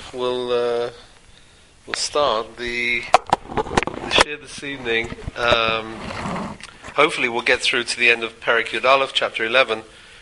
we'll start the share this evening. Hopefully we'll get through to the end of Perek Yud Aleph, chapter 11.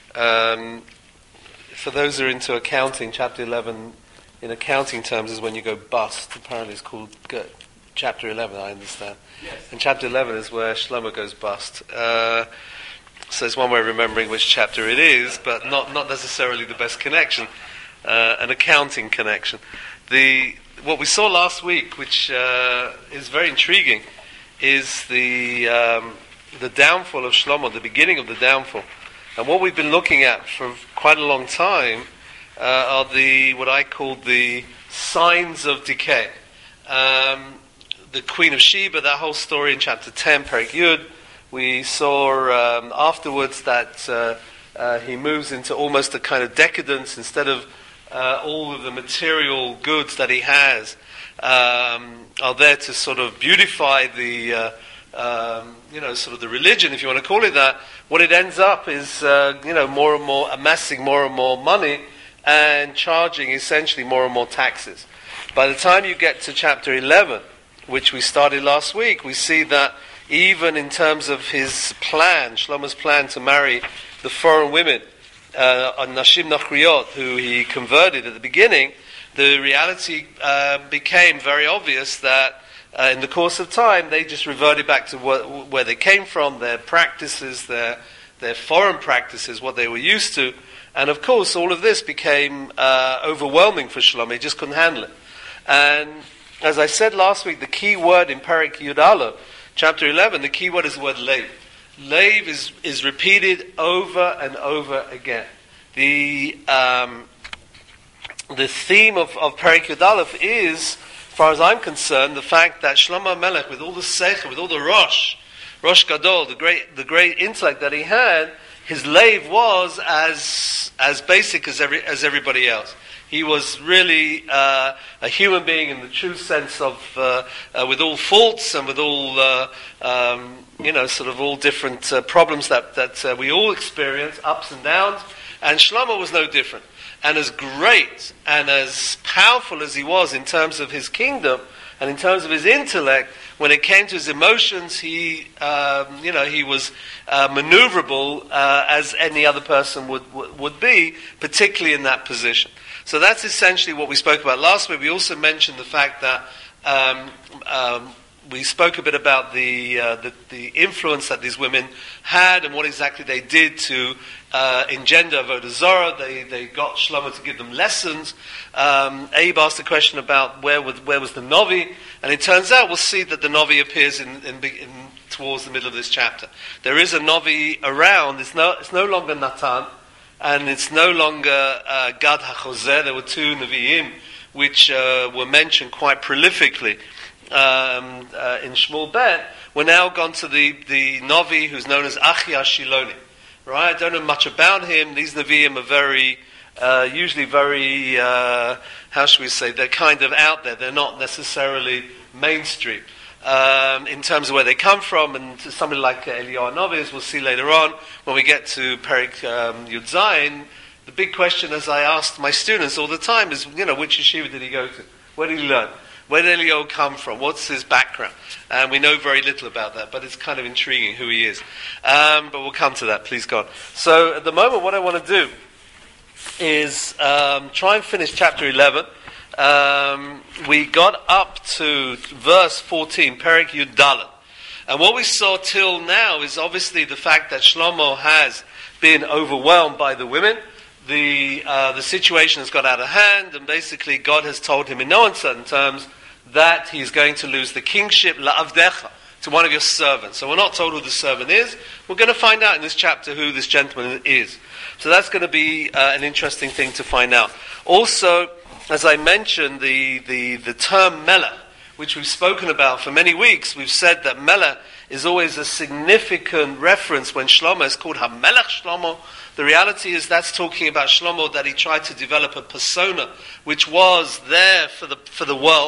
For those who are into accounting, chapter 11 in accounting terms is when you go bust. Apparently it's called chapter 11, I understand. Yes. And chapter 11 is where Shlomo goes bust. So it's one way of remembering which chapter it is, but not necessarily the best connection. An accounting connection. What we saw last week, which is very intriguing, is the downfall of Shlomo, the beginning of the downfall. And what we've been looking at for quite a long time are what I call the signs of decay. The Queen of Sheba, that whole story in chapter 10, Perek Yud. We saw afterwards that he moves into almost a kind of decadence. Instead of all of the material goods that he has are there to sort of beautify the sort of the religion, if you want to call it that. What it ends up is more and more amassing more and more money and charging essentially more and more taxes. By the time you get to chapter 11, which we started last week, we see that even in terms of his plan, Shlomo's plan to marry the foreign women, Nashim Nachriot, who he converted at the beginning, the reality became very obvious that in the course of time they just reverted back to where they came from, their practices, their foreign practices, what they were used to. And of course all of this became overwhelming for Shlomo. He just couldn't handle it. And as I said last week, the key word in Perek Yud Aleph, chapter 11, the key word is the word leiv. Leiv is repeated over and over again. The theme of Perek Yud Aleph is, as far as I'm concerned, the fact that Shlomo Melech, with all the seichel, with all the Rosh Gadol, the great intellect that he had, his leiv was as basic as everybody else. He was really a human being in the true sense of, with all faults and with all, sort of all different problems that we all experience, ups and downs. And Shlomo was no different. And as great and as powerful as he was in terms of his kingdom and in terms of his intellect, when it came to his emotions, he was maneuverable as any other person would be, particularly in that position. So that's essentially what we spoke about last week. We also mentioned the fact that we spoke a bit about the influence that these women had and what exactly they did to engender Avodah Zarah. They got Shlomo to give them lessons. Abe asked a question about where was the Novi, and it turns out we'll see that the Novi appears in towards the middle of this chapter. There is a Novi around. It's no longer Natan. And it's no longer Gad HaChozeh. There were two Nevi'im which were mentioned quite prolifically in Shmuel Bet. We're now gone to the Novi who's known as Achia Shiloni. Right? I don't know much about him. These Nevi'im are very, usually very, how should we say, they're kind of out there. They're not necessarily mainstream. In terms of where they come from, and somebody like Eliyahu Novi, as we'll see later on, when we get to Perek Yud Zayin, the big question, as I asked my students all the time, is, which yeshiva did he go to? Where did he learn? Where did Eliyahu come from? What's his background? And we know very little about that, but it's kind of intriguing who he is. But we'll come to that, please God. So at the moment, what I want to do is try and finish chapter 11. We got up to verse 14, Perek Yud Dalet. And what we saw till now is obviously the fact that Shlomo has been overwhelmed by the women. The situation has got out of hand, and basically God has told him in no uncertain terms that he's going to lose the kingship, la'avdecha, to one of your servants. So we're not told who the servant is. We're going to find out in this chapter who this gentleman is. So that's going to be an interesting thing to find out. Also, as I mentioned, the term Melech, which we've spoken about for many weeks, we've said that Melech is always a significant reference when Shlomo is called HaMelech Shlomo. The reality is that's talking about Shlomo, that he tried to develop a persona which was there for the world.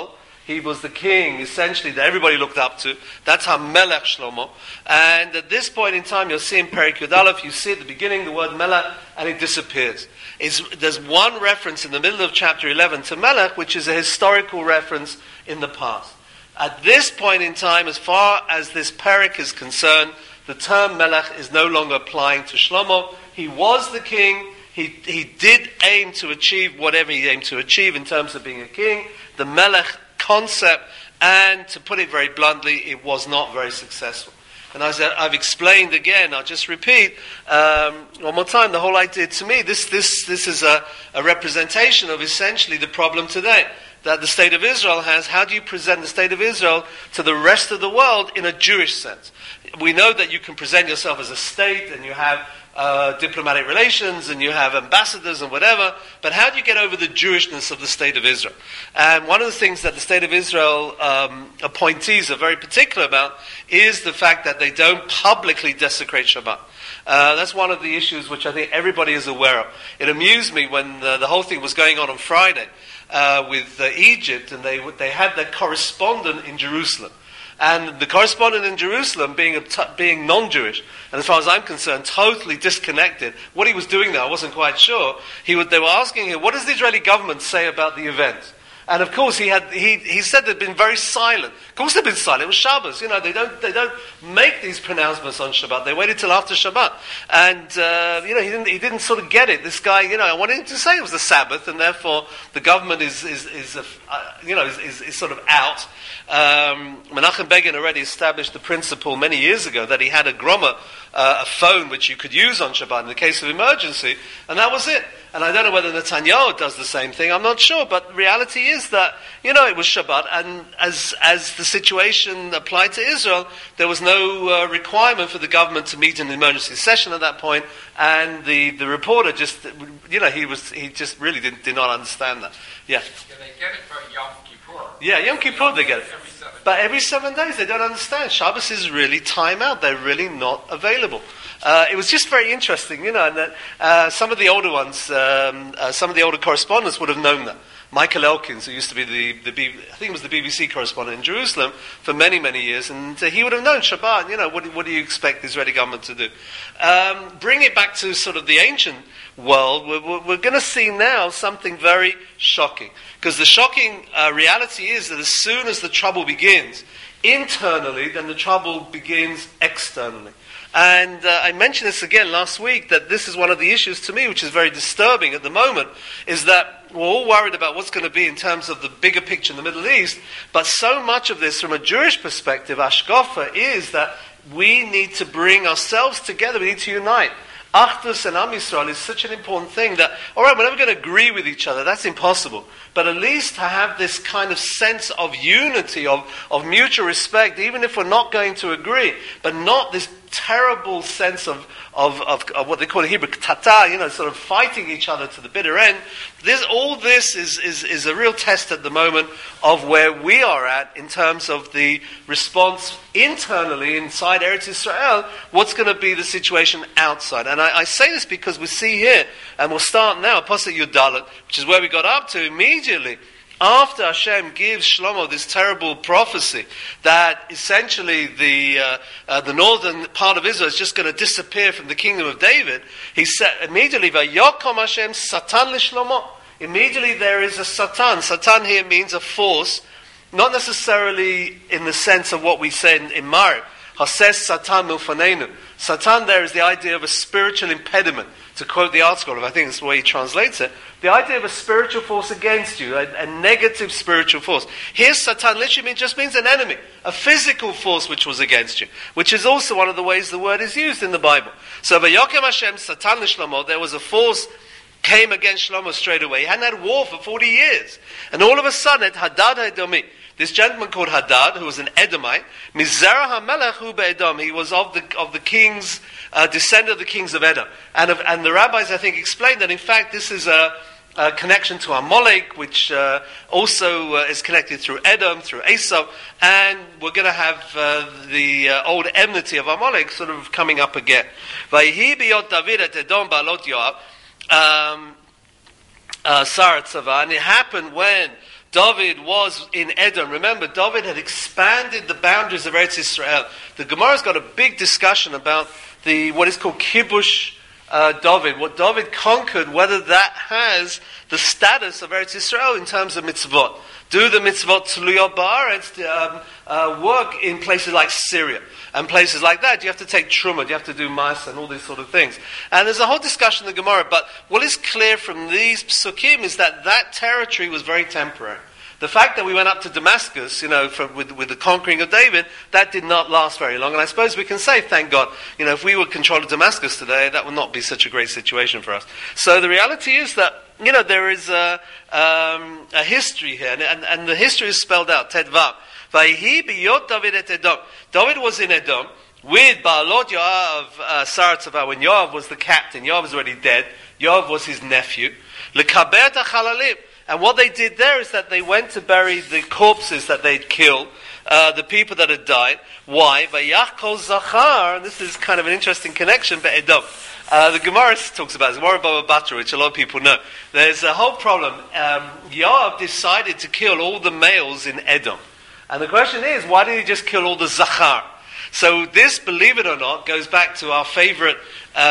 He was the king, essentially, that everybody looked up to. That's HaMelech Shlomo. And at this point in time, you'll see in Perek Yud Aleph, you see at the beginning the word Melech, and it disappears. There's one reference in the middle of chapter 11 to Melech, which is a historical reference in the past. At this point in time, as far as this Perek is concerned, the term Melech is no longer applying to Shlomo. He was the king. He did aim to achieve whatever he aimed to achieve in terms of being a king. The Melech concept, and to put it very bluntly, it was not very successful. And as I've explained again, I'll just repeat one more time, the whole idea to me, this is a representation of essentially the problem today that the State of Israel has. How do you present the State of Israel to the rest of the world in a Jewish sense? We know that you can present yourself as a state, and you have diplomatic relations, and you have ambassadors and whatever, but how do you get over the Jewishness of the State of Israel? And one of the things that the State of Israel appointees are very particular about is the fact that they don't publicly desecrate Shabbat. That's one of the issues which I think everybody is aware of. It amused me when the whole thing was going on Friday with Egypt, and they had their correspondent in Jerusalem. And the correspondent in Jerusalem, being non-Jewish, and as far as I'm concerned, totally disconnected. What he was doing there, I wasn't quite sure. They were asking him, what does the Israeli government say about the event? And of course, he said they'd been very silent. Of course, they've been silent. It was Shabbos. They don't make these pronouncements on Shabbat. They waited till after Shabbat, and he didn't sort of get it. This guy, I wanted him to say it was the Sabbath, and therefore the government is sort of out. Menachem Begin already established the principle many years ago that he had a groma, a phone which you could use on Shabbat in the case of emergency, and that was it. And I don't know whether Netanyahu does the same thing, I'm not sure, but reality is that, it was Shabbat, and as the situation applied to Israel, there was no requirement for the government to meet in an emergency session at that point, and the reporter just, he just really did not understand that. Yeah. Yeah, they get it for Yom Kippur. Yeah, Yom Kippur they get it. But every 7 days they don't understand. Shabbos is really time out. They're really not available. It was just very interesting, and that some of the older ones, some of the older correspondents would have known that. Michael Elkins, who used to be I think it was the BBC correspondent in Jerusalem for many, many years, and he would have known Shabbat. What do you expect the Israeli government to do? Bring it back to sort of the ancient world. We're going to see now something very shocking, because the shocking reality is that as soon as the trouble begins internally, then the trouble begins externally. And I mentioned this again last week, that this is one of the issues to me which is very disturbing at the moment, is that we're all worried about what's going to be in terms of the bigger picture in the Middle East, but so much of this from a Jewish perspective, Ashkofa, is that we need to bring ourselves together, we need to unite. Achdus and Am Yisrael is such an important thing that, all right, we're never going to agree with each other, that's impossible. But at least to have this kind of sense of unity, of mutual respect, even if we're not going to agree, but not this terrible sense of what they call in Hebrew, tata, sort of fighting each other to the bitter end. All this is a real test at the moment of where we are at in terms of the response internally inside Eretz Yisrael. What's going to be the situation outside? And I say this because we see here, and we'll start now, Pasuk Yud Dalet, which is where we got up to immediately. After Hashem gives Shlomo this terrible prophecy that essentially the northern part of Israel is just going to disappear from the kingdom of David, he said immediately, "Vayokom Hashem Satan l'Shlomo." Immediately there is a Satan. Satan here means a force, not necessarily in the sense of what we say in Marib. Hases Satan milfanenu. Satan there is the idea of a spiritual impediment. To quote the article, I think that's the way he translates it, the idea of a spiritual force against you, a negative spiritual force. Here, Satan literally just means an enemy, a physical force which was against you, which is also one of the ways the word is used in the Bible. So, Vayokem Hashem Satan l'Shlomo, there was a force came against Shlomo straight away. He hadn't had war for 40 years. And all of a sudden, Hadad Edomi, this gentleman called Hadad, who was an Edomite, Mizerah HaMelech hu be'Edom, he was of the kings, descendant of the kings of Edom. And the rabbis, I think, explained that in fact this is a connection to Amalek, which also is connected through Edom, through Esau, and we're going to have the old enmity of Amalek sort of coming up again. Vayhi biyot David et Edom ba'alot Yoav, Sarat Tzava, and it happened when David was in Edom. Remember, David had expanded the boundaries of Eretz Israel. The Gemara's got a big discussion about what is called Kibush David, what David conquered, whether that has the status of Eretz Israel in terms of mitzvot. Do the mitzvot Tzluyot Ba'aretz work in places like Syria and places like that? Do you have to take Truma? Do you have to do Ma'aseh and all these sort of things? And there's a whole discussion in the Gemara, but what is clear from these psukim is that territory was very temporary. The fact that we went up to Damascus, with the conquering of David, that did not last very long. And I suppose we can say, thank God, if we were controlling Damascus today, that would not be such a great situation for us. So the reality is that, there is a history here, and the history is spelled out, Tedvav. Vayhi biyot David et Edom. David was in Edom with Baalot Yoav Saratzava, when Yoav was the captain. Yoav was already dead. Yoav was his nephew. Lekaber Chalalim. And what they did there is that they went to bury the corpses that they'd killed, the people that had died. Why? Vayach kol zachar, and this is kind of an interesting connection, but Edom. The Gemara talks about this, Gemara Baba Batra, which a lot of people know. There's a whole problem. Yoav decided to kill all the males in Edom. And the question is, why did he just kill all the zachar? So this, believe it or not, goes back to our favorite,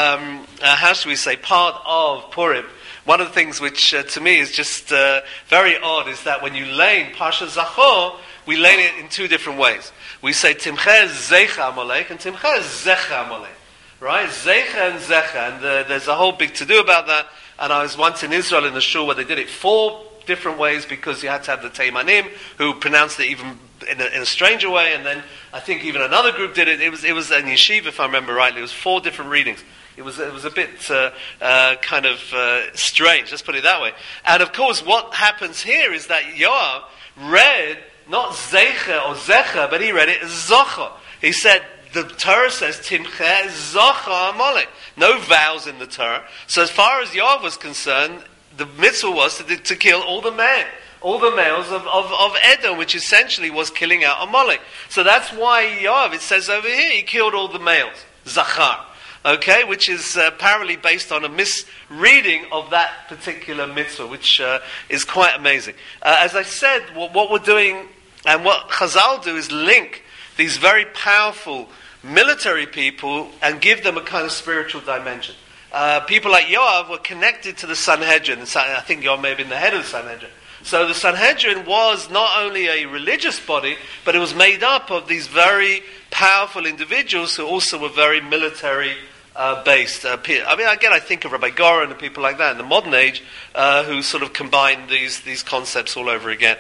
how should we say, part of Purim. One of the things which, to me, is just very odd is that when you lane Pasha Zachor, we lane it in two different ways. We say Timche Zecha Amalek and Timche Zecha Amalek. Right? Zecha and Zecha. And there's a whole big to-do about that. And I was once in Israel in a shul where they did it 4 different ways because you had to have the Teimanim who pronounced it even in a stranger way. And then I think even another group did it. It was in yeshiva, if I remember rightly. It was 4 different readings. It was a bit kind of strange, let's put it that way. And of course, what happens here is that Yoav read not Zecha or Zecha, but he read it as Zocha. He said, the Torah says, Timche Zocha Amalek. No vowels in the Torah. So as far as Yoav was concerned, the mitzvah was to kill all the men. All the males of Edom, which essentially was killing out Amalek. So that's why Yoav, it says over here, he killed all the males. Zachar. Okay, which is apparently based on a misreading of that particular mitzvah, which is quite amazing. As I said, what we're doing and what Chazal do is link these very powerful military people and give them a kind of spiritual dimension. People like Yoav were connected to the Sanhedrin. I think Yoav may have been the head of the Sanhedrin. So the Sanhedrin was not only a religious body, but it was made up of these very powerful individuals who also were very military based. I think of Rabbi Goren and people like that in the modern age who sort of combine these concepts all over again.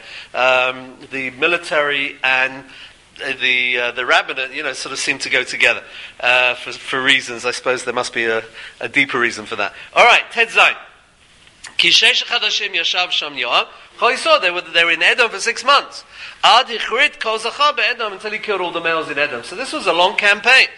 The military and the rabbinate, sort of seem to go together for reasons. I suppose there must be a deeper reason for that. All right, Ted Zayin. Kishesh Chadashim Yashav Sham Yoav. They were in Edom for 6 months. Ad Hichrit Kol Zachar be'Edom, until he killed all the males in Edom. So this was a long campaign,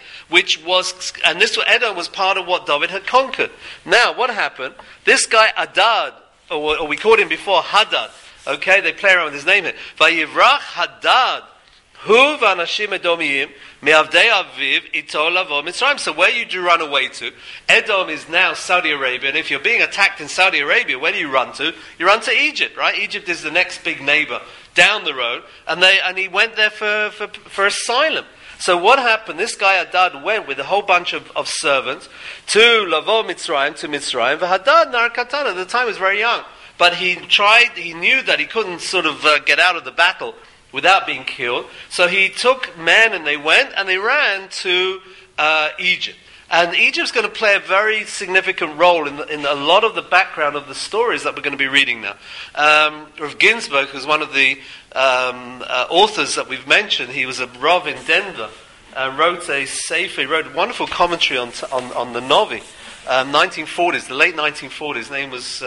Edom was part of what David had conquered. Now, what happened? This guy Hadad, or we called him before Hadad. Okay, they play around with his name here. Vayivrach Hadad. Hu v'anashim Edomiyim me'avdei aviv ito lavo Mitzrayim. So where you do run away to? Edom is now Saudi Arabia, and if you're being attacked in Saudi Arabia, where do you run to? You run to Egypt, right? Egypt is the next big neighbor down the road, and he went there for asylum. So what happened? This guy Hadad went with a whole bunch of servants to Lavo Mitzrayim, to Mitzrayim. Hadad Nar Katana, at the time was very young, but he knew that he couldn't sort of get out of the battle without being killed. So he took men and they went and they ran to Egypt. And Egypt's going to play a very significant role in a lot of the background of the stories that we're going to be reading now. Rav Ginsburg, who's one of the authors that we've mentioned, he was a Rav in Denver, wrote a sefer, he wrote a wonderful commentary on the Novi, 1940s, the late 1940s. His name was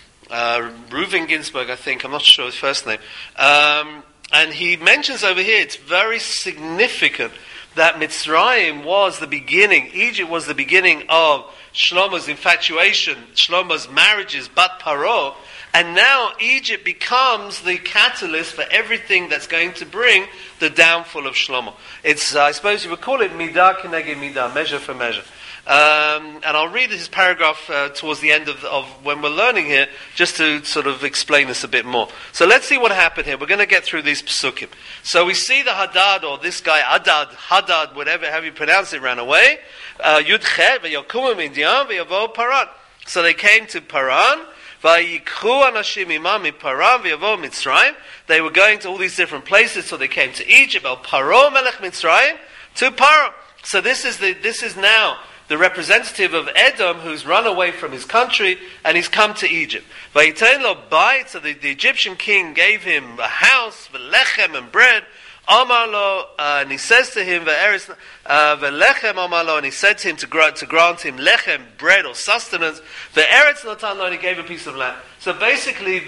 Reuven Ginsburg, I think, I'm not sure his first name. And he mentions over here, it's very significant that Mitzrayim was the beginning, Egypt was the beginning of Shlomo's infatuation, Shlomo's marriages, Bat Paro, and now Egypt becomes the catalyst for everything that's going to bring the downfall of Shlomo. It's, I suppose you would call it Midah Keneged Midah, measure for measure. And I'll read his paragraph towards the end of when we're learning here, just to sort of explain this a bit more. So let's see what happened here. We're going to get through these psukim. So we see the Hadad, or this guy, Hadad, whatever, how you pronounce it, ran away. Yud Chet, v'yakumu Midian, v'yavo Paran. So they came to Paran. Vayikhu anashim imam miParan v'yavo Mitzrayim. They were going to all these different places, so they came to Egypt. El Paro melech Mitzrayim, to Paro. So this is now the representative of Edom, who's run away from his country, and he's come to Egypt. Vayitein lo bayit, so the Egyptian king gave him a house, v'lechem, and bread. Amar lo, and he says to him, v'lechem amar lo, and he said to him to grant him lechem, bread or sustenance. Ve'eretz natan lo, and he gave a piece of land. So basically,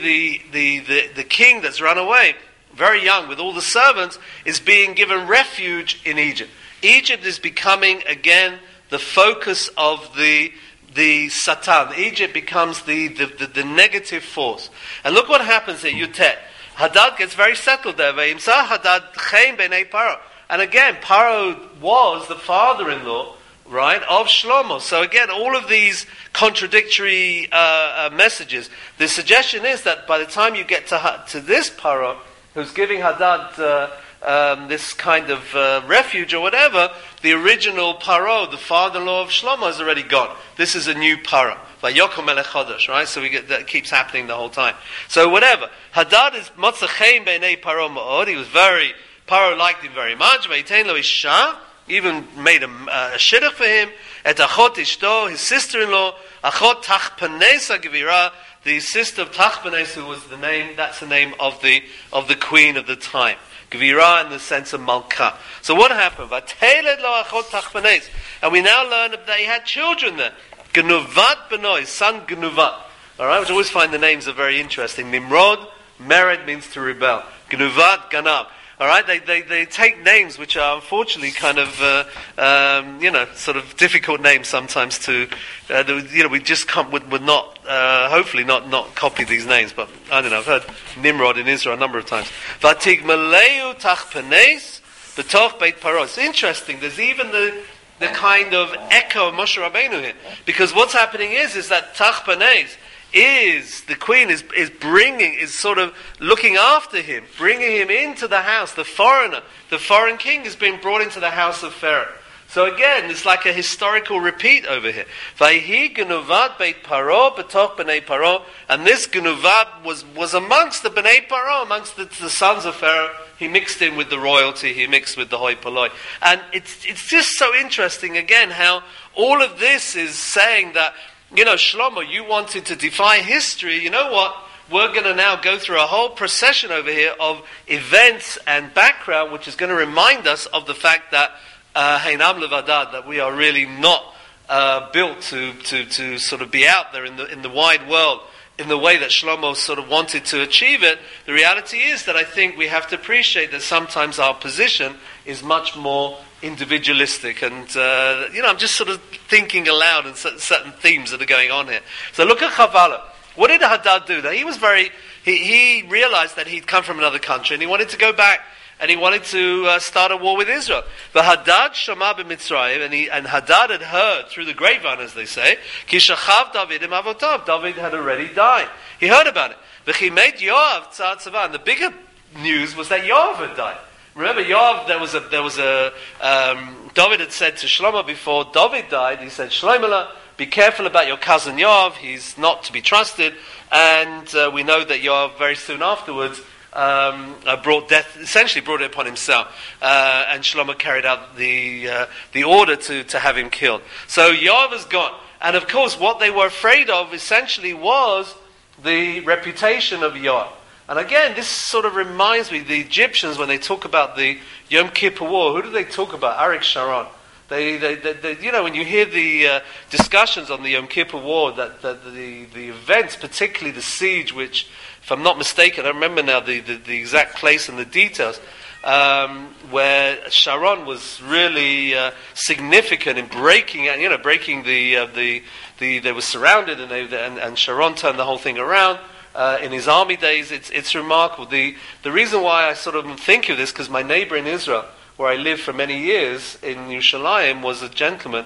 the king that's run away, very young, with all the servants, is being given refuge in Egypt. Egypt is becoming again the focus of the Satan. Egypt becomes the negative force. And look what happens here, Yutet. Hadad gets very settled there. Hadad chen b'nei Paro. And again, Paro was the father-in-law, right, of Shlomo. So again, all of these contradictory messages. The suggestion is that by the time you get to this Paro, who's giving Hadad this kind of refuge or whatever, the original Paro, the father-in-law of Shlomo, is already gone. This is a new Paro. Vayokom melech chodesh, right? So that keeps happening the whole time. So whatever. Hadad is motzachein b'nei Paro ma'od. He was Paro liked him very much. Vayitein lo isha, even made a shidduch for him. Et achot ishto, his sister-in-law. Achot Tachpanesa Gevira, the sister of Tachpanes, who was that's the name of the queen of the time. Gevira in the sense of Malka. So what happened? Vateled lo achot Tachpanes. And we now learn that he had children there. Genuvat Benoy, son Genuvat. Alright, which I always find the names are very interesting. Nimrod, Mered means to rebel. Genuvat, Ganab. Alright, they take names which are unfortunately kind of, sort of difficult names sometimes to, we just would not, hopefully not copy these names, but I don't know, I've heard Nimrod in Israel a number of times. Vatig Maleu Tachpanes, B'toch Beit Paro. It's interesting, there's even the kind of echo of Moshe Rabbeinu here. Because what's happening is that Tachpanes the queen is sort of looking after him, bringing him into the house. The foreign king is being brought into the house of Pharaoh. So again, it's like a historical repeat over here. Vayhi genuvat beit Paro b'toch b'nei Paro, and this genuvat was amongst the b'nei Paro, amongst the sons of Pharaoh. He mixed in with the royalty. He mixed with the hoi polloi, and it's just so interesting again how all of this is saying that, Shlomo, you wanted to defy history. You know what? We're going to now go through a whole procession over here of events and background, which is going to remind us of the fact that Heinam Levadad, that we are really not built to sort of be out there in the wide world in the way that Shlomo sort of wanted to achieve it. The reality is that I think we have to appreciate that sometimes our position is much more individualistic, and I'm just sort of thinking aloud in certain themes that are going on here. So look at Chavala. What did Hadad do? That he realized that he'd come from another country and he wanted to go back and he wanted to start a war with Israel. But Hadad shama b'Mitzrayim, and Hadad had heard through the grapevine, as they say, ki shachav David im avotav. David had already died. He heard about it. V'chi made Yoav tzar tzava. And the bigger news was that Yoav had died. Remember, Yoav, David had said to Shlomo before David died, he said, Shlomo, be careful about your cousin Yoav, he's not to be trusted. And we know that Yoav very soon afterwards essentially brought it upon himself. And Shlomo carried out the order to have him killed. So Yoav is gone. And of course, what they were afraid of essentially was the reputation of Yoav. And again, this sort of reminds me, the Egyptians, when they talk about the Yom Kippur War, who do they talk about? Arik Sharon. They when you hear the discussions on the Yom Kippur War, that the events, particularly the siege, which, if I'm not mistaken, I don't remember now the exact place and the details, where Sharon was really significant in breaking they were surrounded, and Sharon turned the whole thing around. In his army days, it's remarkable. The reason why I sort of think of this, because my neighbor in Israel, where I lived for many years in Yerushalayim, was a gentleman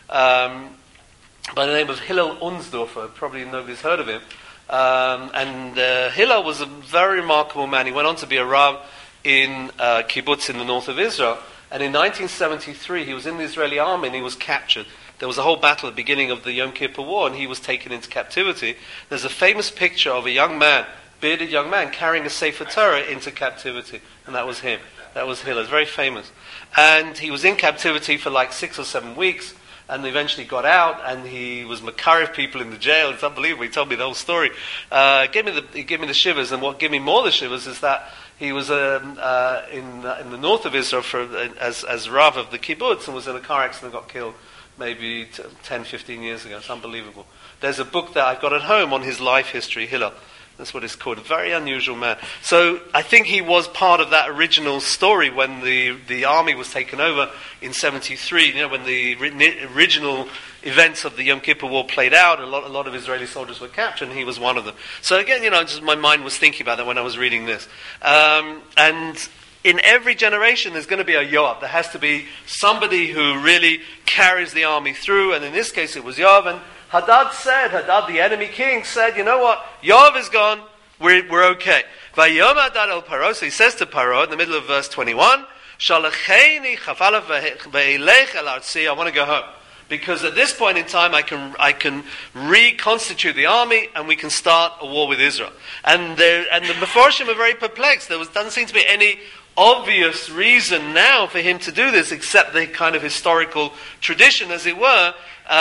by the name of Hillel Unsdorfer. Probably nobody's heard of him. Hillel was a very remarkable man. He went on to be a Rav in kibbutz in the north of Israel. And in 1973, he was in the Israeli army and he was captured. There was a whole battle at the beginning of the Yom Kippur War, and he was taken into captivity. There's a famous picture of a young man, bearded young man, carrying a Sefer Torah into captivity. And that was him. That was Hillel. It's very famous. And he was in captivity for like 6 or 7 weeks, and eventually got out, and he was makarev people in the jail. It's unbelievable. He told me the whole story. He gave me the shivers, and what gave me more the shivers is that he was in the north of Israel as Rav of the kibbutz, and was in a car accident and got killed maybe 10, 15 years ago. It's unbelievable. There's a book that I've got at home on his life history, Hillel. That's what it's called. A very unusual man. So I think he was part of that original story when the army was taken over in 73, when the original events of the Yom Kippur War played out. A lot of Israeli soldiers were captured, and he was one of them. So again, just my mind was thinking about that when I was reading this. And in every generation, there's going to be a Yoav. There has to be somebody who really carries the army through, and in this case, it was Yoav. And Hadad, the enemy king, said, you know what? Yoav is gone. We're okay. Vayom Hadad el Paro. So he says to Paro in the middle of verse 21, Shalacheni chafalav ve'elech el artzi. I want to go home. Because at this point in time, I can reconstitute the army, and we can start a war with Israel. And the Meforshim are very perplexed. There doesn't seem to be any obvious reason now for him to do this, except the kind of historical tradition, as it were,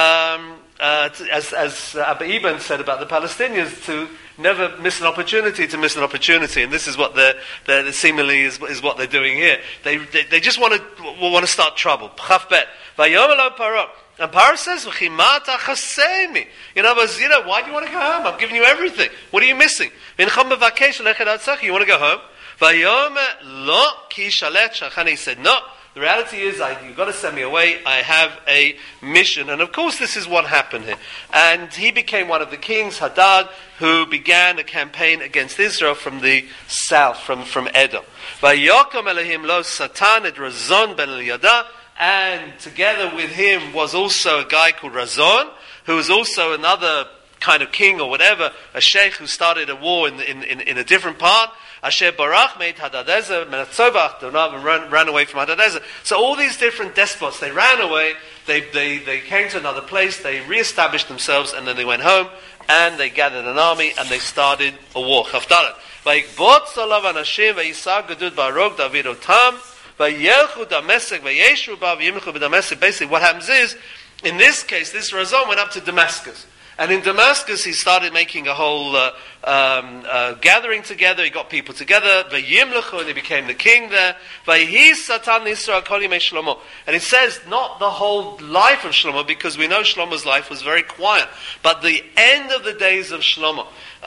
as Abba Eban said about the Palestinians, to never miss an opportunity to miss an opportunity, and this is what they're seemingly is what they're doing here. They just want to start trouble. Chaf bet. Vayom Paro. And Paro says, in other words, why do you want to go home? I'm giving you everything. What are you missing? You want to go home? He said, no. The reality is, you've got to send me away. I have a mission. And of course, this is what happened here. And he became one of the kings, Hadad, who began a campaign against Israel from the south, from Edom. And together with him was also a guy called Razon, who was also another kind of king or whatever, a sheikh who started a war in a different part. Asher Barach made Hadadezer, Menatzovach, ran away from Hadadezer. So all these different despots, they ran away, they came to another place, they re-established themselves, and then they went home, and they gathered an army, and they started a war. Chavdalet. Vayikbot Salav Anashim, Vayisag Gedud Barog, David Otam, Vayelchu Damesek, Vayeshu Ba, Vayimchu B'Damesek. Basically what happens is, in this case, this Razon went up to Damascus. And in Damascus, he started making a whole gathering together. He got people together. Vayimlechu, and he became the king there. Vayhi Satan Yisrael Kol Yimei Shlomo. And it says not the whole life of Shlomo, because we know Shlomo's life was very quiet, but the end of the days of Shlomo.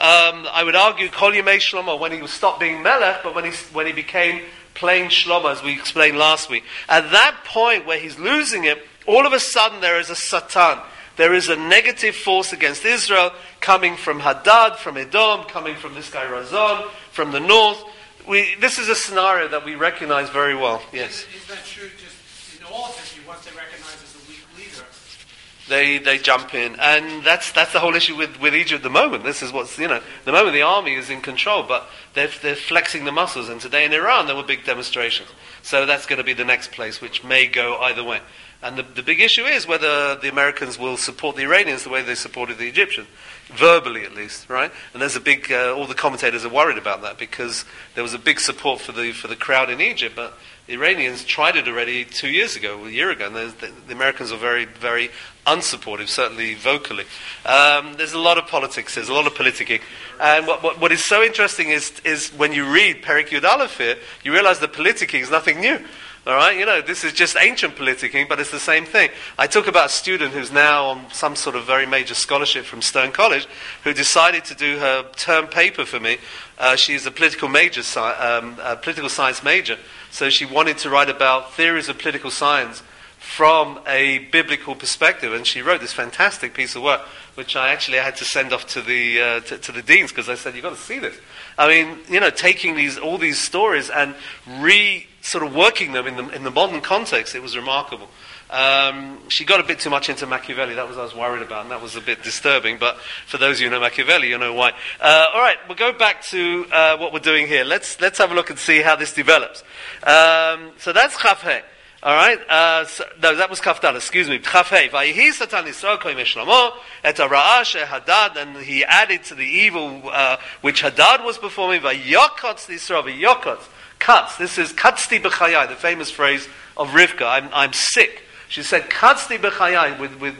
I would argue Kol Yimei Shlomo, when he stopped being Melech, but when he became plain Shlomo, as we explained last week. At that point where he's losing it, all of a sudden there is a Satan. There is a negative force against Israel coming from Hadad, from Edom, coming from this guy Razon, from the north. This is a scenario that we recognize very well. Yes. Is that true just in all history, once they recognize as a weak leader? They jump in. And that's the whole issue with Egypt at the moment. This is what's, the moment the army is in control, but they're flexing the muscles. And today in Iran there were big demonstrations. So that's going to be the next place, which may go either way. And the big issue is whether the Americans will support the Iranians the way they supported the Egyptians, verbally at least, right? And there's a big, all the commentators are worried about that, because there was a big support for the crowd in Egypt, but the Iranians tried it already a year ago, and the Americans are very, very unsupportive, certainly vocally. There's a lot of politics, there's a lot of politicking. And what is so interesting is when you read Perek Yud Aleph here, you realize that politicking is nothing new. All right, this is just ancient politicking, but it's the same thing. I talk about a student who's now on some sort of very major scholarship from Stone College, who decided to do her term paper for me. She's a political science major, so she wanted to write about theories of political science from a biblical perspective, and she wrote this fantastic piece of work, which I had to send off to the deans, because I said, you've got to see this. I mean, taking all these stories and sort of working them in the modern context, it was remarkable. She got a bit too much into Machiavelli. That was what I was worried about, and that was a bit disturbing. But for those of you who know Machiavelli, you know why. All right, we'll go back to what we're doing here. Let's have a look and see how this develops. So that's Chaf Hei. All right. No, that was Kaf Dal. Excuse me. Chaf Hei. Vayihi Satan Yisrael koim Shlomo et ha'ra'ah she'Hadad, and he added to the evil which Hadad was performing. Vayokotz Yisrael. Vayokotz. Cuts. This is katzti b'chayai, the famous phrase of Rivka. I'm sick. She said katzti b'chayai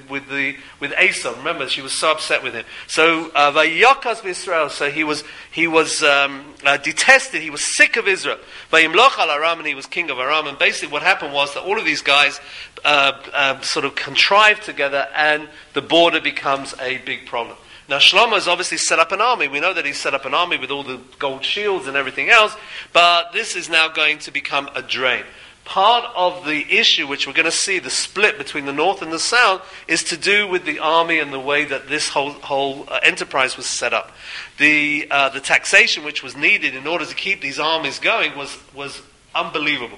with Esau. Remember, she was so upset with him. So vayokas b'Yisrael. So he was detested. He was sick of Israel. Vayimloch al Aram, and he was king of Aram. And basically, what happened was that all of these guys sort of contrived together, and the border becomes a big problem. Now Shlomo has obviously set up an army. We know that he's set up an army with all the gold shields and everything else, but this is now going to become a drain. Part of the issue, which we're going to see, the split between the north and the south, is to do with the army and the way that this whole enterprise was set up. The taxation which was needed in order to keep these armies going was unbelievable.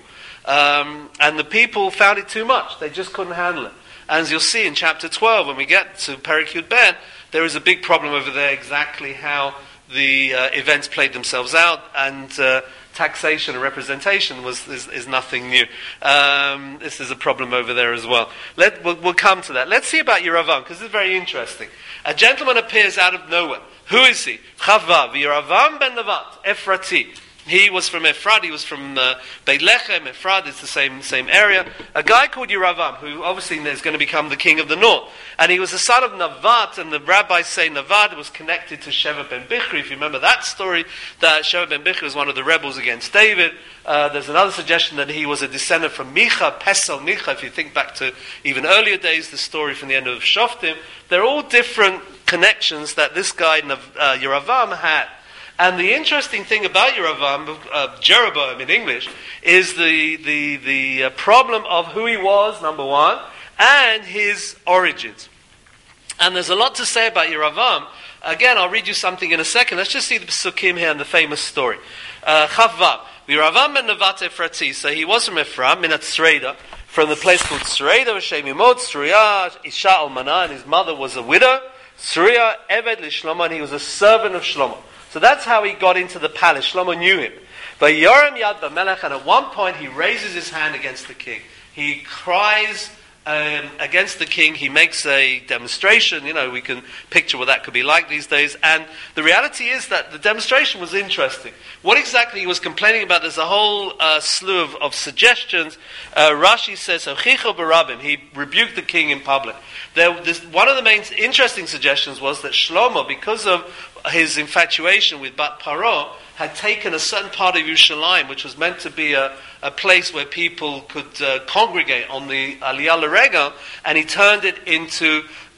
And the people found it too much. They just couldn't handle it. As you'll see in chapter 12, when we get to Perek Yud Ben, there is a big problem over there, exactly how the events played themselves out, and taxation and representation is nothing new. This is a problem over there as well. We'll come to that. Let's see about Yeravam, because this is very interesting. A gentleman appears out of nowhere. Who is he? Chavav, Yeravam ben Nevat, Ephrati. He was from Ephrat, he was from Beit Lechem. Ephrat is the same area. A guy called Yeravam, who obviously is going to become the king of the north. And he was the son of Navat, and the rabbis say Navat was connected to Sheva ben Bichri. If you remember that story, that Sheva ben Bichri was one of the rebels against David. There's another suggestion that he was a descendant from Micha, Pesel Micha. If you think back to even earlier days, the story from the end of Shoftim, they're all different connections that this guy, Yeravam, had. And the interesting thing about Yeravam, Jeroboam in English, is the problem of who he was, number one, and his origins. And there's a lot to say about Yeravam. Again, I'll read you something in a second. Let's just see the Pesukim here and the famous story. Chavav. Yeravam ben Nevat Ephrati. So he was from Ephraim, Minat Tzreida, from the place called Tzreida, Shem Yimot, Tzruya, Isha Almana, and his mother was a widow. Tzruya, Eved Lishlomo, and he was a servant of Shlomo. So that's how he got into the palace. Shlomo knew him. But Yoram Yad B'Melech, and at one point he raises his hand against the king. He cries against the king. He makes a demonstration. You know, we can picture what that could be like these days. And the reality is that the demonstration was interesting. What exactly he was complaining about, there's a whole slew of suggestions. Rashi says, he rebuked the king in public. One of the main interesting suggestions was that Shlomo, because of his infatuation with Bat Paro, had taken a certain part of Yerushalayim, which was meant to be a place where people could congregate on the Aliyah L'Regel, and he turned it into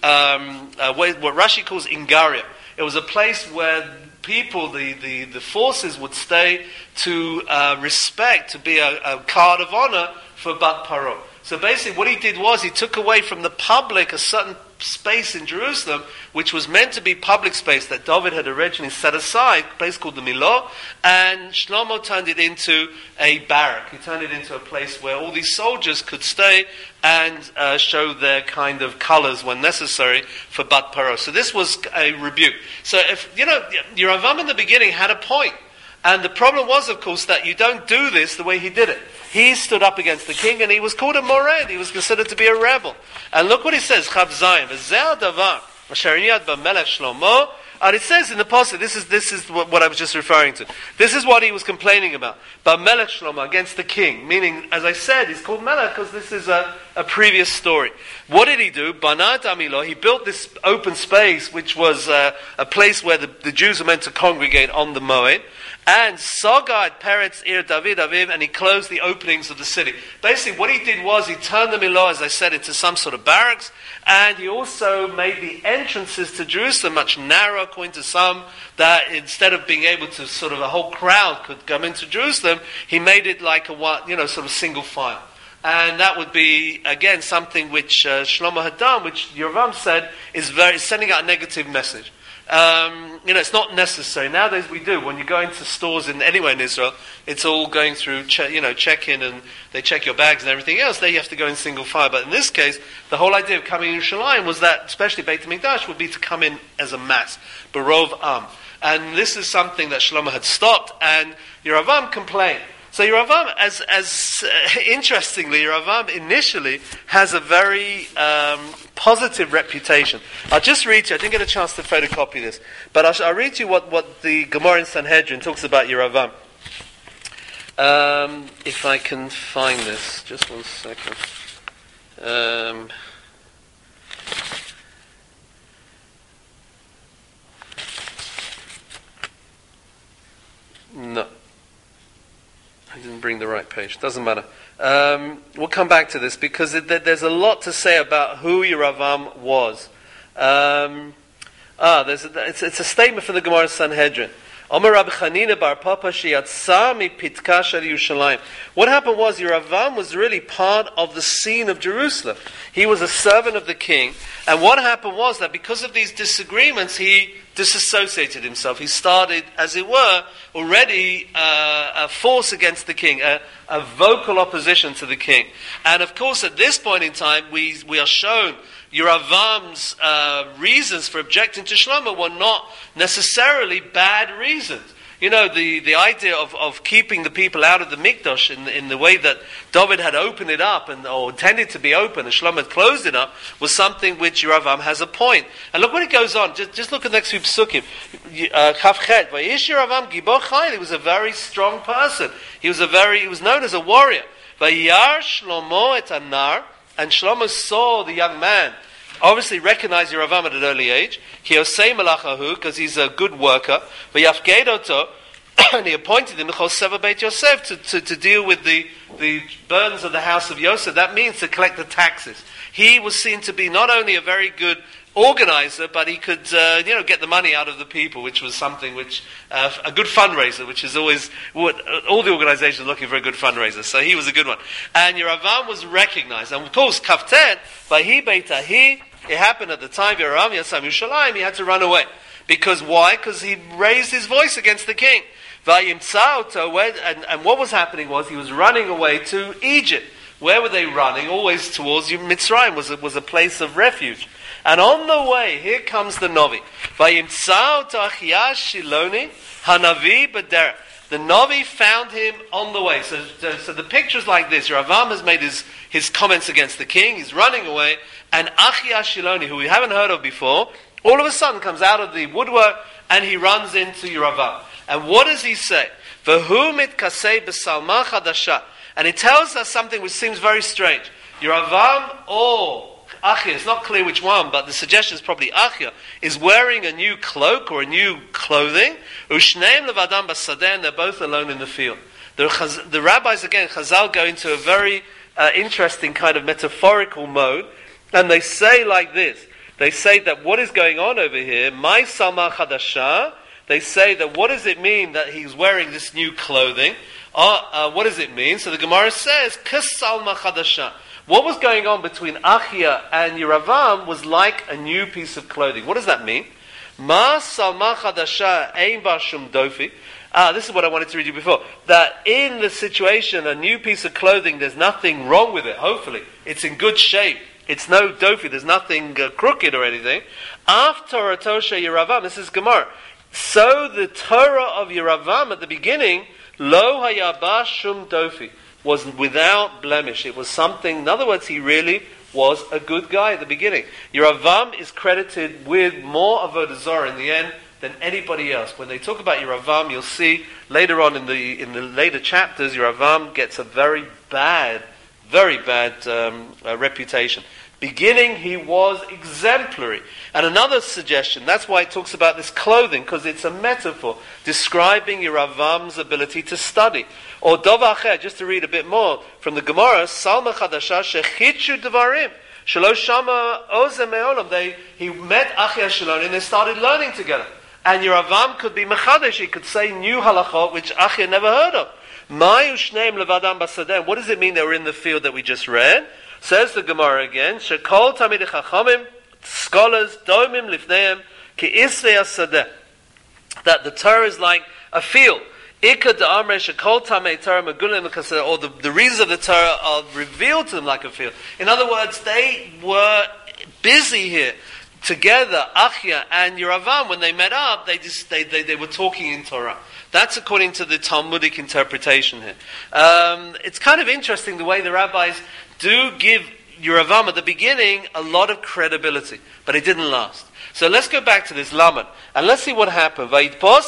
what Rashi calls Ingaria. It was a place where people, the forces would stay to respect, to be a card of honor for Bat Paro. So basically what he did was he took away from the public a certain space in Jerusalem, which was meant to be public space that David had originally set aside, a place called the Milah, and Shlomo turned it into a barrack. He turned it into a place where all these soldiers could stay and show their kind of colors when necessary for Bat Paro. So this was a rebuke. So if, Yeravam in the beginning had a point. And the problem was, of course, that you don't do this the way he did it. He stood up against the king, and he was called a mored. He was considered to be a rebel. And look what he says, Chav Zayin, V'zeh davar, asher niyad b'melech Shlomo. And it says in the passage, this is what I was just referring to. This is what he was complaining about. B'melech Shlomo, against the king. Meaning, as I said, he's called Melech because this is a previous story. What did he do? Banat Amilo, he built this open space, which was a place where the Jews were meant to congregate on the Moed. And Sogad Peretz Ir David Aviv, and he closed the openings of the city. Basically, what he did was he turned the Milah, as I said, into some sort of barracks, and he also made the entrances to Jerusalem much narrower, according to some, that instead of being able to sort of a whole crowd could come into Jerusalem, he made it like a sort of single file. And that would be, again, something which Shlomo had done, which Yeravam said is sending out a negative message. It's not necessary. Nowadays we do. When you go into stores anywhere in Israel, it's all going through, check-in, and they check your bags and everything else. There you have to go in single file. But in this case, the whole idea of coming in Yerushalayim was that, especially Beit HaMikdash, would be to come in as a mass. Barov Am. And this is something that Shlomo had stopped, and Yeravam complained. So Yeravam, as interestingly, Yeravam initially has a very positive reputation. I'll just read you, I didn't get a chance to photocopy this, but I'll read you what the Gemara in Sanhedrin talks about Yeravam. If I can find this, just one second. No. I didn't bring the right page. Doesn't matter. We'll come back to this because there's a lot to say about who Yeravam was. It's a statement from the Gemara in Sanhedrin. Omer Rabbi Chanina bar Papa sheyatsa mipitka shel Yerushalayim. What happened was Yeravam was really part of the scene of Jerusalem. He was a servant of the king, and what happened was that because of these disagreements, he disassociated himself. He started, as it were, already a force against the king, a vocal opposition to the king. And of course, at this point in time, we are shown Yeravam's reasons for objecting to Shlomo were not necessarily bad reasons. The idea of keeping the people out of the Mikdash in the way that David had opened it up or intended to be open and Shlomo had closed it up was something which Yeravam has a point. And look what it goes on. Just look at the next few psukim. Chavchet. Vayish Yeravam gibor chayil. He was a very strong person. He was known as a warrior. Vayar Shlomo et anar. And Shlomo saw the young man. Obviously recognized Yeravam at an early age. Because he's a good worker. And he appointed him to deal with the burdens of the house of Yosef. That means to collect the taxes. He was seen to be not only a very good organizer, but he could get the money out of the people, which was something which a good fundraiser, which is always what all the organizations are looking for, a good fundraiser. So he was a good one. And Yeravam was recognized. And of course, Kaftet, Vahi Beitahi, it happened at the time Yeravam Yatsam Yerushalayim, he had to run away. Because why? Because he raised his voice against the king. And what was happening was he was running away to Egypt. Where were they running? Always towards Mitzrayim was a place of refuge. And on the way, here comes the Navi. The Navi found him on the way. So the picture's like this. Yeravam has made his comments against the king. He's running away. And Achia Shiloni, who we haven't heard of before, all of a sudden comes out of the woodwork and he runs into Yeravam. And what does he say? And it tells us something which seems very strange. Yeravam or Achia, it's not clear which one, but the suggestion is probably Achia, is wearing a new cloak or a new clothing. Ushneim levadam basadeh, and they're both alone in the field. The rabbis, again, Chazal, go into a very interesting kind of metaphorical mode, and they say like this. They say that what is going on over here, my salma chadasha, they say that what does it mean that he's wearing this new clothing? What does it mean? So the Gemara says, Kas salma chadasha. What was going on between Achia and Yeravam was like a new piece of clothing. What does that mean? Ma salma chadasha ein bar shum dofi. This is what I wanted to read you before. That in the situation, a new piece of clothing, there's nothing wrong with it, hopefully. It's in good shape. It's no dofi, there's nothing crooked or anything. After Torah Yeravam, this is Gemara. So the Torah of Yeravam at the beginning, lo hayaba shum dofi, was without blemish. It was something, in other words, he really was a good guy at the beginning. Yeravam is credited with more avodah zarah in the end than anybody else. When they talk about Yeravam, you'll see later on in the later chapters, Yeravam gets a very bad reputation. Beginning, he was exemplary. And another suggestion, that's why it talks about this clothing, because it's a metaphor describing Yeravam's ability to study. Or Dovacher, just to read a bit more from the Gemara, Salma Chadasha Shechichu Devarim. Shalosh Shama Oze Me'olam. He met Achia Shiloni and they started learning together. And Yeravam could be Mechadesh, he could say new halachot which Achia never heard of. Mayu Shneim Levadam Basadem. What does it mean they were in the field that we just read? Says the Gemara again, Shekol Tamid Chachamim, scholars, Domim Lifneim, Ki isvei asadeh, that the Torah is like a field. Or the reasons of the Torah are revealed to them like a field. In other words, they were busy here together. Achia and Yeravam, when they met up, they were talking in Torah. That's according to the Talmudic interpretation here. It's kind of interesting the way the rabbis do give Yeravam at the beginning a lot of credibility, but it didn't last. So let's go back to this Lamed, and let's see what happened. So what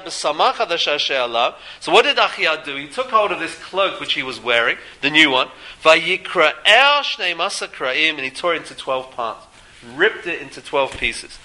did Achia do? He took hold of this cloak which he was wearing, the new one, and he tore it into 12 parts. Ripped it into 12 pieces.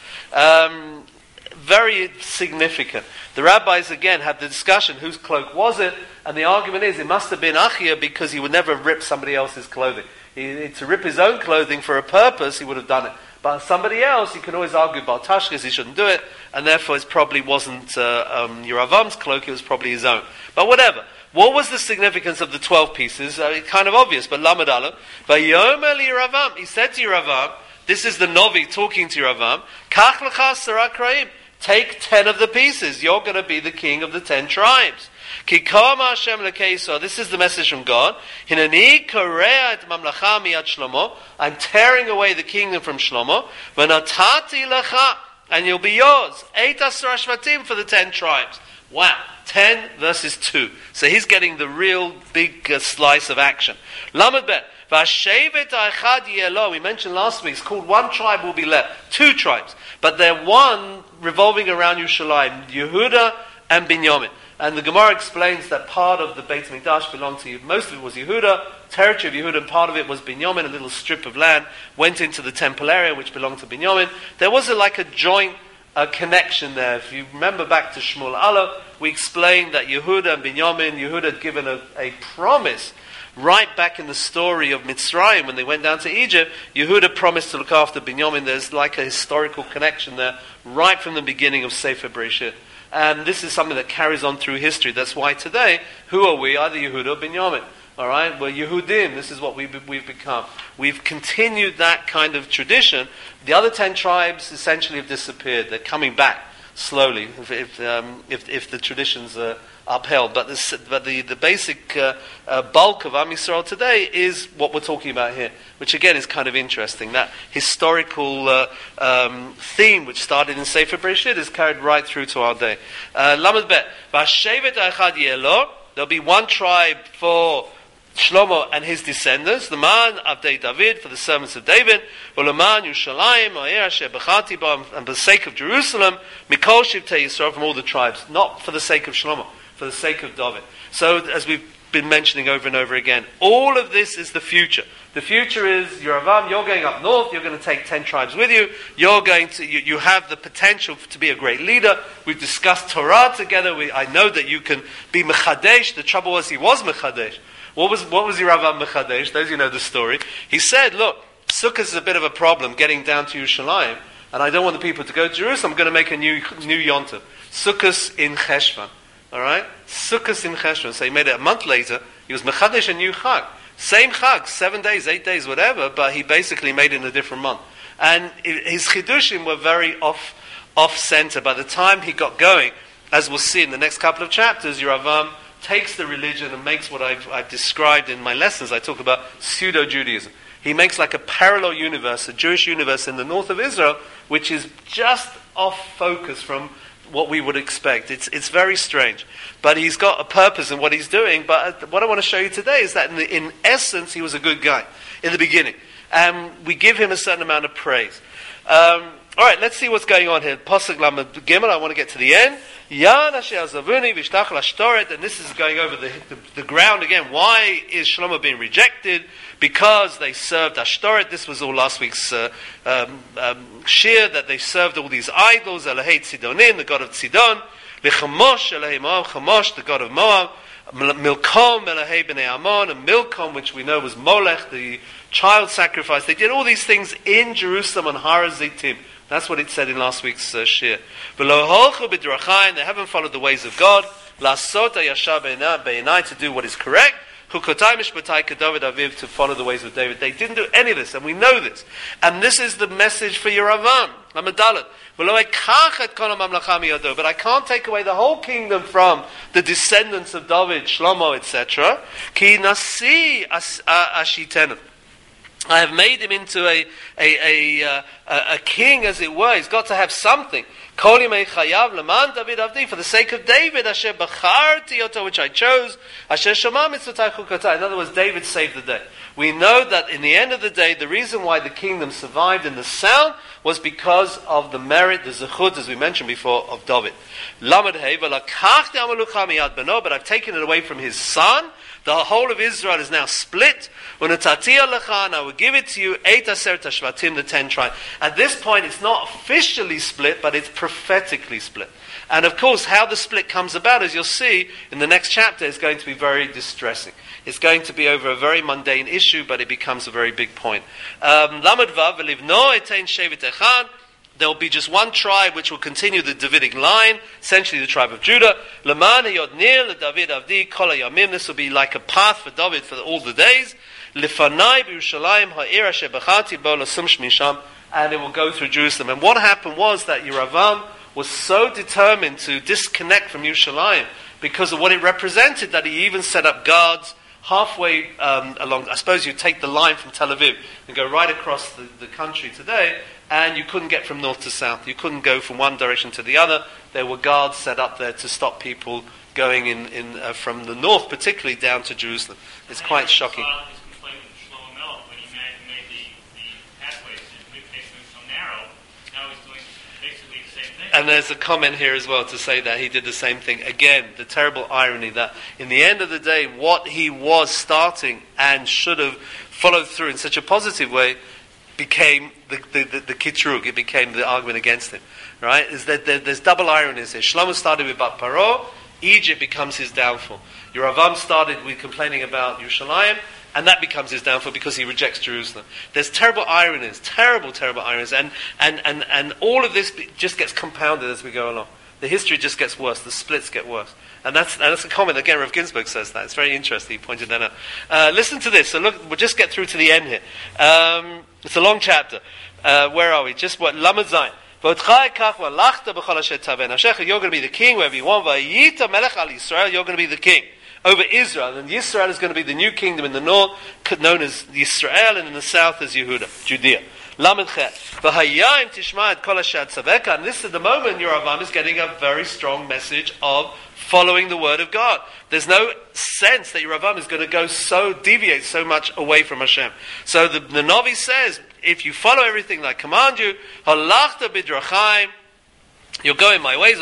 Very significant. The rabbis again had the discussion, whose cloak was it? And the argument is, it must have been Achia, because he would never rip somebody else's clothing. To rip his own clothing for a purpose, he would have done it. But somebody else, you can always argue about Tashkis, he shouldn't do it, and therefore it probably wasn't Yeravam's cloak, it was probably his own. But whatever. What was the significance of the 12 pieces? Kind of obvious, but Lamed Aleph. Vayomer Yeravam, he said to Yeravam, this is the Novi talking to Yeravam, Kach lecha 10 kraim, take 10 of the pieces, you're going to be the king of the 10 tribes. Kikama Hashem lekeso. This is the message from God. Hinani korea et mamlacha miyad Shlomo. I'm tearing away the kingdom from Shlomo. V'natati lecha, and you'll be yours. 8 asra shvatim for the 10 tribes. Wow, 10 verses 2. So he's getting the real big slice of action. Lamed bet. V'ashevet ha'echad yelo. We mentioned last week. It's called one tribe will be left. 2 tribes, but they're one revolving around Yerushalayim, Yehuda and Binyamin. And the Gemara explains that part of the Beit Mikdash belonged to, most of it was Yehuda, territory of Yehuda, and part of it was Binyamin, a little strip of land, went into the temple area, which belonged to Binyamin. There was like a joint connection there. If you remember back to Shmuel Aleph, we explained that Yehuda and Binyamin, Yehuda had given a promise right back in the story of Mitzrayim, when they went down to Egypt. Yehuda promised to look after Binyamin. There's like a historical connection there, right from the beginning of Sefer Bereshit. And this is something that carries on through history. That's why today, who are we? Either Yehuda or Binyamin. All right? We're Yehudim. This is what we've become. We've continued that kind of tradition. The other 10 tribes essentially have disappeared. They're coming back slowly if the traditions are upheld. But the basic bulk of Am Yisrael today is what we're talking about here, which again is kind of interesting. That historical theme, which started in Sefer Bereshit, is carried right through to our day. Lamed bet. V'ashevet ha'echad yelo. There'll be one tribe for Shlomo and his descendants, the man Avdei David, for the servants of David, V'leman Yerushalayim, Ha'er asher bechati bo, and for the sake of Jerusalem, Mikol Shivtei Yisrael, from all the tribes, not for the sake of Shlomo, for the sake of David. So, as we've been mentioning over and over again, all of this is the future. The future is, Yeravam, you're going up north, you're going to take 10 tribes with you, you have the potential to be a great leader. We've discussed Torah together, I know that you can be Mechadesh. The trouble was, he was Mechadesh. What was Yeravam Mechadesh? Those who know the story. He said, look, Sukkot is a bit of a problem getting down to Yerushalayim, and I don't want the people to go to Jerusalem. I'm going to make a new Yontif. Sukkot in Cheshvan. Alright? Sukkot in Cheshvan. So he made it a month later. He was Mechadesh a new Chag. Same Chag, 7 days, 8 days, whatever, but he basically made it in a different month. And his Chidushim were very off-center. By the time he got going, as we'll see in the next couple of chapters, Yeravam takes the religion and makes what I've described in my lessons. I talk about pseudo-Judaism. He makes like a parallel universe, a Jewish universe in the north of Israel, which is just off focus from what we would expect. It's very strange. But he's got a purpose in what he's doing. But what I want to show you today is that in essence, he was a good guy in the beginning. And we give him a certain amount of praise. All right, let's see what's going on here. Pasuk Lamed Gimel, I want to get to the end. And this is going over the ground again. Why is Shlomo being rejected? Because they served Ashtoret. This was all last week's shir, that they served all these idols. Elahei Tzidonin, the god of Tzidon. Lechamosh, Elahei Moab, Chamosh, the god of Moab. Milkom, Elahei Bnei Ammon, and Milkom, which we know was Molech, the child sacrifice. They did all these things in Jerusalem on Har HaZeitim. That's what it said in last week's shir. V'lo holchu b'drachaim, they haven't followed the ways of God. La'asot ha'yashar be'enai, to do what is correct. Hukotai mishpatai kedavid aviv, to follow the ways of David. They didn't do any of this, and we know this. And this is the message for Yeravam. Lamadalat. But I can't take away the whole kingdom from the descendants of David, Shlomo, etc. Ki nasi ashitenu. I have made him into a king, as it were. He's got to have something. For the sake of David, which I chose. In other words, David saved the day. We know that in the end of the day, the reason why the kingdom survived in the south was because of the merit, the zechut, as we mentioned before, of David. But I've taken it away from his son. The whole of Israel is now split. And I will give it to you, the 10 tribes. At this point, it's not officially split, but it's prophetically split. And of course, how the split comes about, as you'll see in the next chapter, is going to be very distressing. It's going to be over a very mundane issue, but it becomes a very big point. There will be just one tribe which will continue the Davidic line, essentially the tribe of Judah. This will be like a path for David for all the days. And it will go through Jerusalem. And what happened was that Yeravam was so determined to disconnect from Yerushalayim because of what it represented that he even set up guards halfway along. I suppose you take the line from Tel Aviv and go right across the country today, and you couldn't get from north to south. You couldn't go from one direction to the other. There were guards set up there to stop people going in from the north, particularly down to Jerusalem. It's quite shocking. And there's a comment here as well to say that he did the same thing. Again, the terrible irony that in the end of the day, what he was starting and should have followed through in such a positive way became the kitrug. It became the argument against him. Right? Is that there's double ironies here. Shlomo started with Bat Paro. Egypt becomes his downfall. Yeravam started with complaining about Yerushalayim, and that becomes his downfall because he rejects Jerusalem. There's terrible ironies, terrible ironies, and all of this just gets compounded as we go along. The history just gets worse. The splits get worse, and that's a comment again. Rav Ginsburg says that. It's very interesting. He pointed that out. Listen to this. So look, we'll just get through to the end here. It's a long chapter. Where are we? Just what Lamed Zayin. You're going to be the king wherever you want. You're going to be the king over Israel. And Israel is going to be the new kingdom in the north, known as Yisrael, and in the south as Yehuda, Judea. And this is the moment Yeravam is getting a very strong message of following the word of God. There's no sense that Yeravam is going to deviate so much away from Hashem. So the Navi says, if you follow everything that I command you, halachta bidrachaim, you'll go in my ways,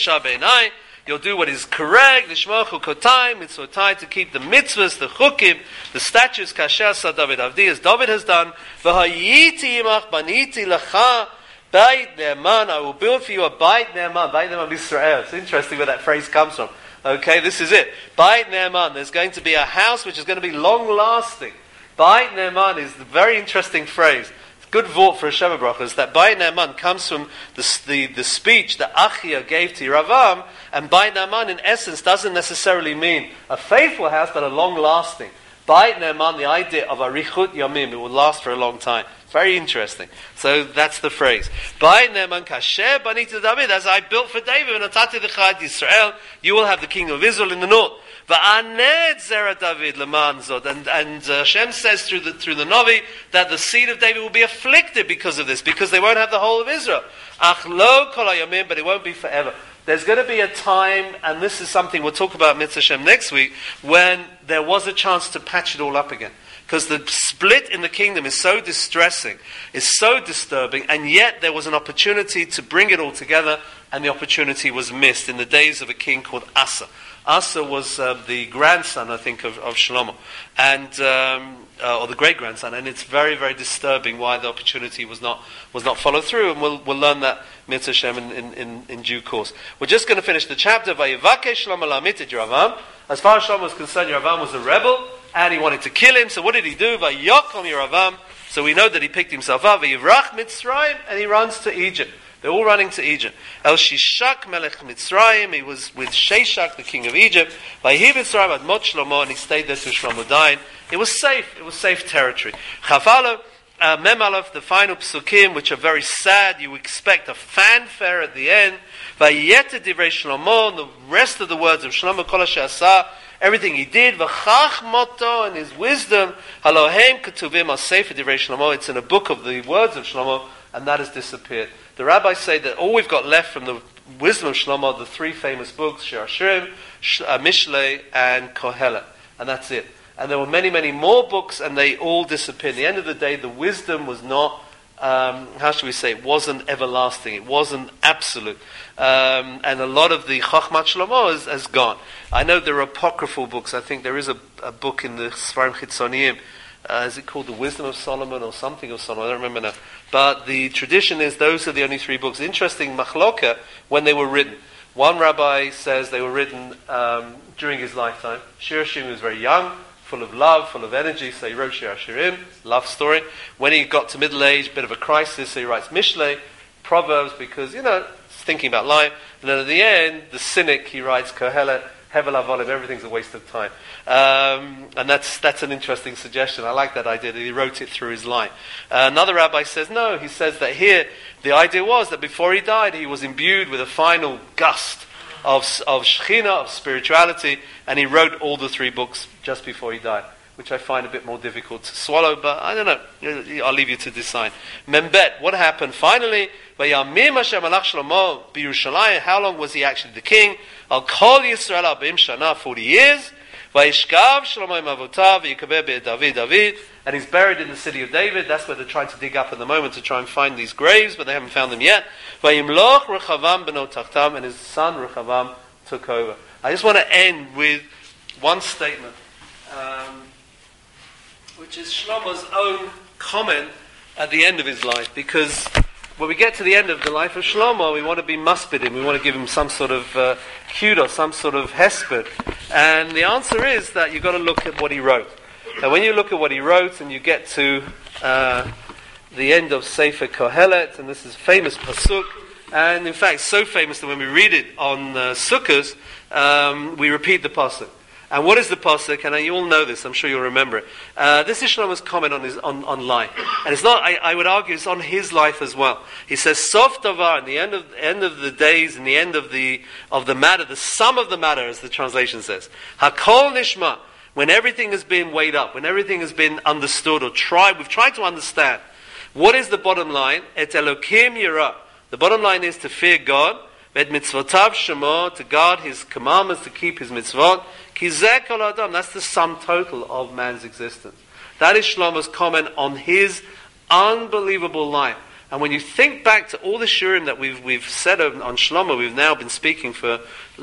you'll do what is correct, lishmochu kotayim, mitzvotai, to keep the mitzvahs, the chukim, the statutes, kasher sa David avdi, as David has done, v'hayiti imach baniti lecha, Beit Ne'eman, I will build for you a Beit Ne'eman. Beit Ne'eman Israel. It's interesting where that phrase comes from. Okay, this is it. Beit Ne'eman. There's going to be a house which is going to be long-lasting. Beit Ne'eman is a very interesting phrase. It's good vort for a Sheva Brachos. That Beit Ne'eman comes from the speech that Achia gave to Yeravam, and Beit Ne'eman in essence doesn't necessarily mean a faithful house, but a long-lasting. Beit Ne'eman, the idea of arichut yamim, it will last for a long time. Very interesting. So that's the phrase. Beit Ne'eman kasher baniti David, as I built for David, v'natati l'cha et Yisrael, you will have the kingdom of Israel in the north. V'aned zera David leman zod, and Hashem says through the Navi that the seed of David will be afflicted because of this, because they won't have the whole of Israel. Ach lo kol hayamim, but it won't be forever. There's going to be a time, and this is something we'll talk about Mitzvah Hashem next week, when there was a chance to patch it all up again. Because the split in the kingdom is so distressing, is so disturbing, and yet there was an opportunity to bring it all together, and the opportunity was missed in the days of a king called Asa. Asa was the grandson, I think, of Shlomo, and or the great-grandson, and it's very, very disturbing why the opportunity was not followed through, and we'll learn that Mitzvah Hashem in due course. We're just going to finish the chapter. Vayivake Shlomo lamit et Yeravam. As far as Shlomo was concerned, Yeravam was a rebel, and he wanted to kill him. So what did he do? Vayokom Yeravam. So we know that he picked himself up. Vayivrach Mitzrayim, and he runs to Egypt. They're all running to Egypt. El Shishak Melech Mitzrayim. He was with Sheshak, the king of Egypt. Vayihi Mitzrayim ad Mot Shlomo, and he stayed there till Shlomo died. It was safe. It was safe territory. Chavalo Mem Aleph, the final psukim, which are very sad. You expect a fanfare at the end. Vayeta divrei Shlomo, the rest of the words of Shlomo kol asher asa, everything he did. V'chachmoto, and his wisdom. Halohem ketuvim sefer divrei Shlomo. It's in a book of the words of Shlomo, and that has disappeared. The rabbis say that all we've got left from the wisdom of Shlomo are the three famous books: Shir Hashirim, Mishlei, and Kohelet, and that's it. And there were many, many more books, and they all disappeared. At the end of the day, the wisdom was not, how should we say, it wasn't everlasting. It wasn't absolute. And a lot of the Chochmat Shlomo has gone. I know there are apocryphal books. I think there is a book in the Sfarim Chitzoniyim. Is it called The Wisdom of Solomon or something of Solomon? I don't remember now. But the tradition is those are the only three books. Interesting, Machloka, when they were written. One rabbi says they were written during his lifetime. Shir Hashirim was very young, full of love, full of energy, so he wrote Shir Hashirim, love story. When he got to middle age, bit of a crisis, so he writes Mishlei, Proverbs, because, thinking about life. And then at the end, the cynic, he writes Kohelet, Hevel Avolim, everything's a waste of time. And that's an interesting suggestion. I like that idea, that he wrote it through his life. Another rabbi says, no, he says that here, the idea was that before he died, he was imbued with a final gust of Shekhinah, of spirituality, and he wrote all the three books just before he died, which I find a bit more difficult to swallow, but I don't know. I'll leave you to decide. Membet, what happened? Finally, Vayamim Hashem Malach Shlomo b'Yerushalayim. How long was he actually the king? Al Kol Yisrael Arba'im Shana, 40 years. Vayishkav Shlomo Mavotav V'yikabeh be'David David. And he's buried in the city of David. That's where they're trying to dig up at the moment to try and find these graves, but they haven't found them yet. Vayimloch Rechavam beno Tachtam, and his son Rechavam took over. I just want to end with one statement, which is Shlomo's own comment at the end of his life, because when we get to the end of the life of Shlomo, we want to be muspid, we want to give him some sort of kudos, some sort of hesped. And the answer is that you've got to look at what he wrote. And when you look at what he wrote and you get to the end of Sefer Kohelet, and this is famous pasuk, and in fact so famous that when we read it on Sukkot, we repeat the pasuk. And what is the pasuk? And you all know this, I'm sure you'll remember it. This is Shlomo's comment on life. And it's not, I would argue, it's on his life as well. He says, Sof davar, in the end of the days, in the end of the matter, the sum of the matter, as the translation says. Hakol nishma, when everything has been weighed up, when everything has been understood or we've tried to understand. What is the bottom line? Et Elokim yirah. The bottom line is to fear God, et mitzvotav shemo, to guard His commandments, to keep His mitzvot. Ki zeh kol adam, that's the sum total of man's existence. That is Shlomo's comment on his unbelievable life. And when you think back to all the shurim that we've said on Shlomo, we've now been speaking for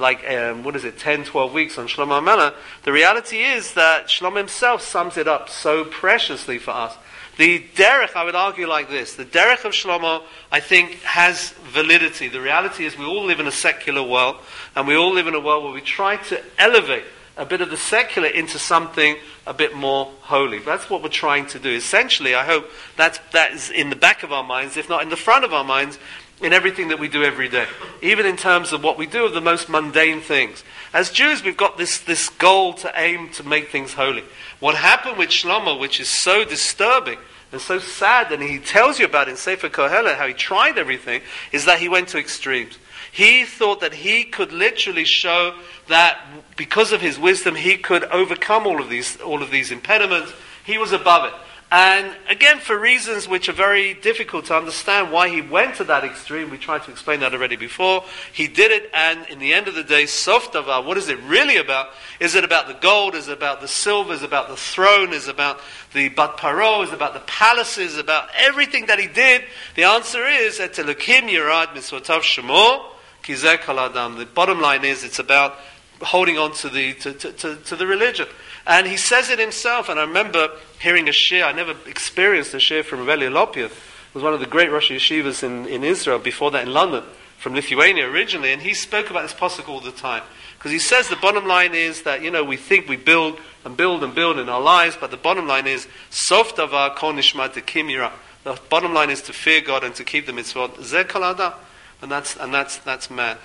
10, 12 weeks on Shlomo HaMelech, the reality is that Shlomo himself sums it up so preciously for us. The derech, I would argue like this, the derech of Shlomo, I think, has validity. The reality is we all live in a secular world, and we all live in a world where we try to elevate a bit of the secular into something a bit more holy. That's what we're trying to do. Essentially, I hope that is in the back of our minds, if not in the front of our minds, in everything that we do every day. Even in terms of what we do of the most mundane things. As Jews, we've got this goal to aim to make things holy. What happened with Shlomo, which is so disturbing and so sad, and he tells you about in Sefer Kohelet, how he tried everything, is that he went to extremes. He thought that he could literally show that because of his wisdom, he could overcome all of these impediments. He was above it. And again, for reasons which are very difficult to understand why he went to that extreme, we tried to explain that already before, he did it, and in the end of the day, Sof davar, what is it really about? Is it about the gold? Is it about the silver? Is it about the throne? Is it about the bat paro? Is it about the palaces? About everything that he did? The answer is, Et Elokim yirad mitzvotav shemo, ki zeh kol adam. The bottom line is, it's about holding on to the religion. And he says it himself, and I remember hearing a shir, I never experienced a shir from Rebbe Lopiath, who was one of the great Rosh Yeshivas in Israel, before that in London, from Lithuania originally, and he spoke about this pasuk all the time. Because he says the bottom line is that, we think we build and build and build in our lives, but the bottom line is, Sof davar kol nishma dekim yirah. The bottom line is to fear God and to keep the mitzvot. Zeh kol adam. And that's man.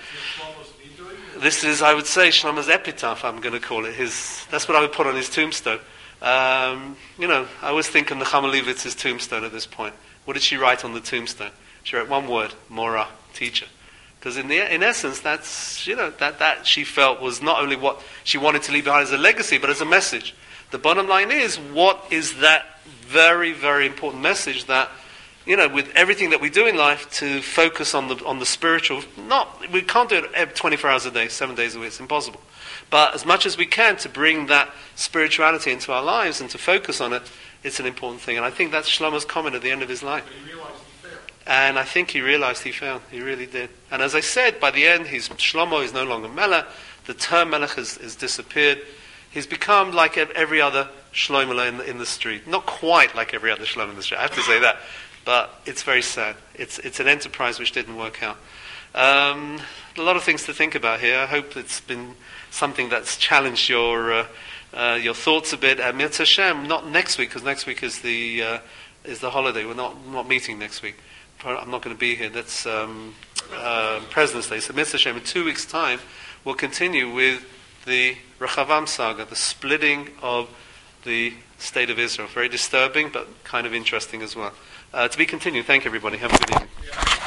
This is, I would say, Shlomo's epitaph, I'm going to call it. That's what I would put on his tombstone. I always think of Nechama Leivitz's tombstone at this point. What did she write on the tombstone? She wrote one word: Mora, teacher. Because in essence, that's that she felt was not only what she wanted to leave behind as a legacy, but as a message. The bottom line is, what is that very, very important message that, with everything that we do in life, to focus on the spiritual. We can't do it 24 hours a day, 7 days a week. It's impossible. But as much as we can to bring that spirituality into our lives and to focus on it, it's an important thing. And I think that's Shlomo's comment at the end of his life. But he realized he failed. And I think he realized he failed. He really did. And as I said, by the end, Shlomo is no longer Melech. The term Melech has disappeared. He's become like every other Shlomo in the street. Not quite like every other Shlomo in the street, I have to say that. But it's very sad. It's an enterprise which didn't work out. A lot of things to think about here. I hope it's been something that's challenged your thoughts a bit. Mitzvah Hashem, not next week, because next week is the holiday. We're not meeting next week. I'm not going to be here. That's President's Day. So Mitzvah Hashem, in 2 weeks' time, we'll continue with the Rechavam saga, the splitting of the state of Israel. Very disturbing, but kind of interesting as well. To be continued. Thank you, everybody. Have a good evening.